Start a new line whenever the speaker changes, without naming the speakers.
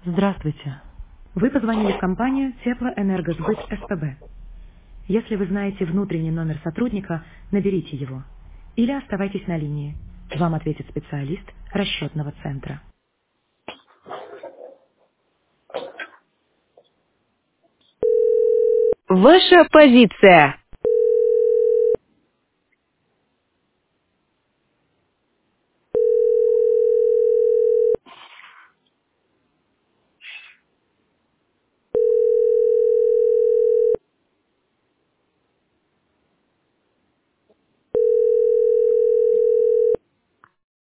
Здравствуйте. Вы позвонили в компанию Теплоэнергосбыт СПБ. Если вы знаете внутренний номер сотрудника, наберите его. Или оставайтесь на линии. Вам ответит специалист расчетного центра.
Ваша позиция.